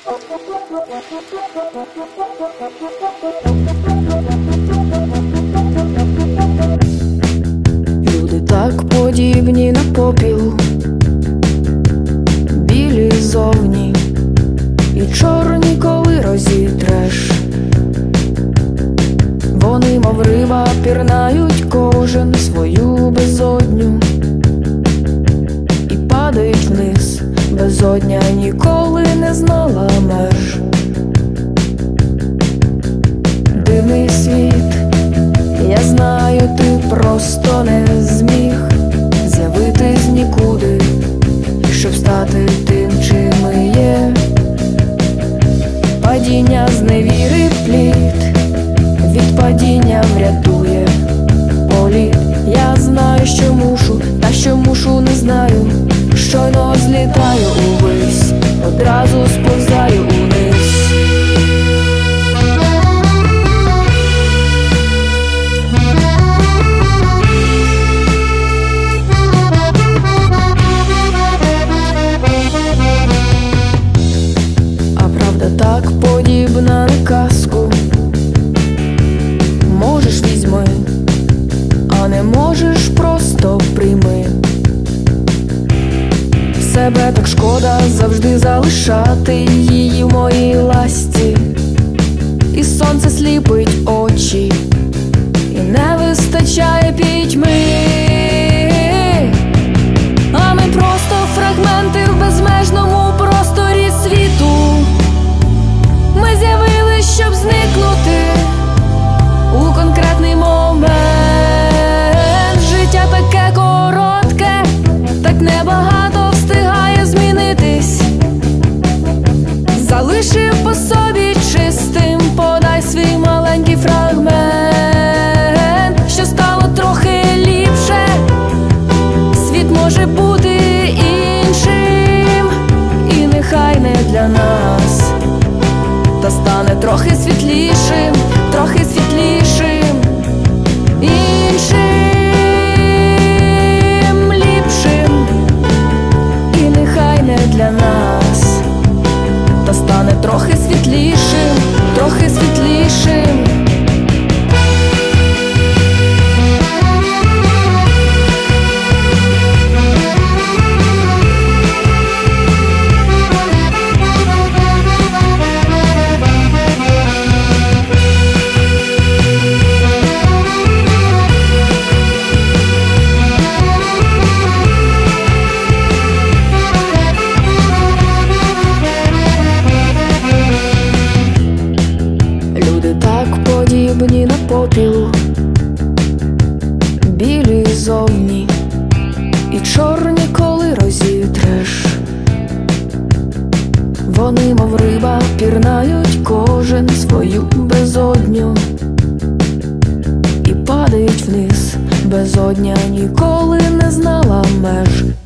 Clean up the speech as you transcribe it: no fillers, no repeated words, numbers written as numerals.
Люди так подібні на попіл, білі зовні і чорні, коли розітреш. Вони, мов риба, пірнають кожен свою безодню і падають вниз. Безодня ніколи не знала меж. Дивний світ, я знаю, ти просто не зміг з'явитись з нікуди, щоб стати тим, чим ми є. Падіння з невіри плід, від падіння врятує політ. Я знаю, що мушу, та що мушу, не знаю. Щойно злітаю увись, одразу сповзаю униз. А правда так подібна на казку. Можеш, візьми, а не можеш, просто прийми. Себе так шкода завжди залишати її в моїй ласті. І сонце сліпить очі, і не вистачає пітьми. А ми просто фрагменти в безмежному просторі світу. Ми з'явились, щоб зникнути у конкретний момент. Життя таке коротке, так небагато встигає змінитись. Залишив по собі чистим, подай свій маленький фрагмент, що стало трохи ліпше. Світ може бути іншим, і нехай не для нас, та стане трохи світлішим, трохи світлішим, іншим, ліпшим, і нехай не для нас, та стане трохи світлішим, трохи світлішим. Подібні на попіл, білі зовні і чорні, коли розітреш. Вони, мов риба, пірнають кожен свою безодню і падають вниз. Безодня ніколи не знала меж.